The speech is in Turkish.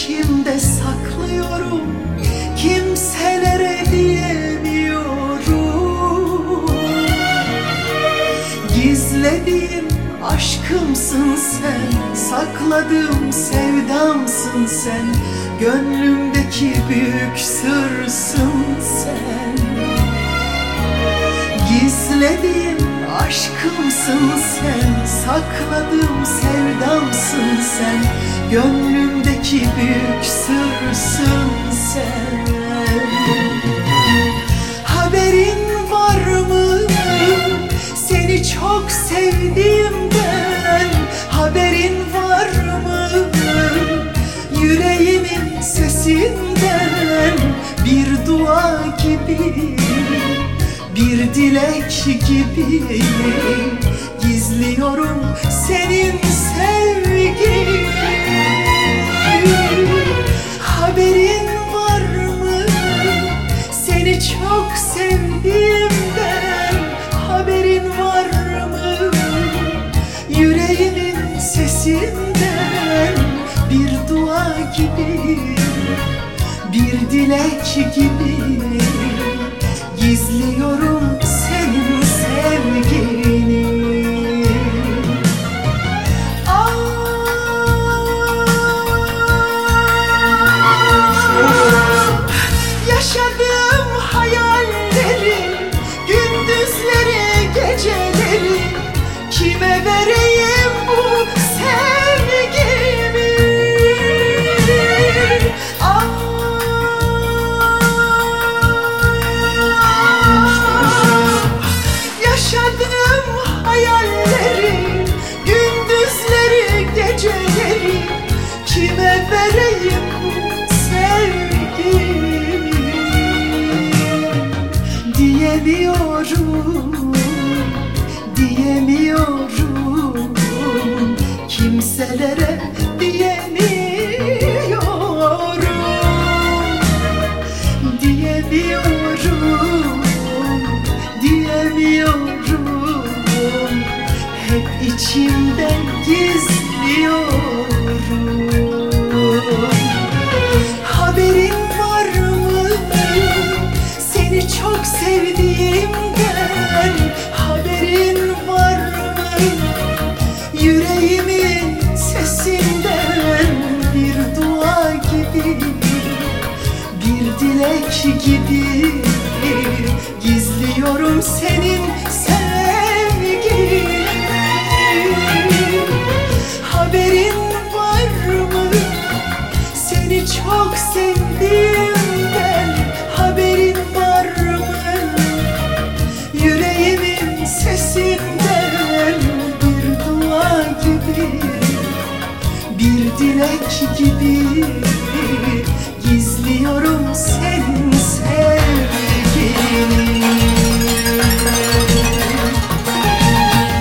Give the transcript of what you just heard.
içimde saklıyorum, kimselere diyemiyorum. Gizlediğim aşkımsın sen, sakladığım sevdamsın sen, gönlümdeki büyük sırsın sen. Gizlediğim aşkımsın sen, sakladığım sevdamsın sen, gönlümdeki büyük sırsın sen. Haberin var mı seni çok sevdiğimden? Haberin var mı yüreğimin sesinden? Bir dua gibi, bir dilek gibi gizliyorum senin sevgini. Haberin var mı seni çok sevdiğimden? Haberin var mı yüreğimin sesinden? Bir dua gibi, bir dilek gibi gizliyorum senin sevgini. Yaşadığım hayalleri, gündüzleri, geceleri, kime vereyim bu sevgimi? Yaşadığım hayalleri, gündüzleri, geceleri, kime vereyim bu sevgimi? Diyemiyorum, diyemiyorum, kimselere diyemiyorum. Diyemiyorum, diyemiyorum, hep içimde gizliyorum. Haberin var mı seni çok sevdiğimden? Haberin var mı yüreğimin sesinden? Bir dua gibi, bir dilek gibi gizliyorum senin sevgini. Haberin var mı seni çok sevdiğimden? Haberin var mı yüreğimin sesinden? Bir dua gibi, bir dilek gibi gizliyorum seni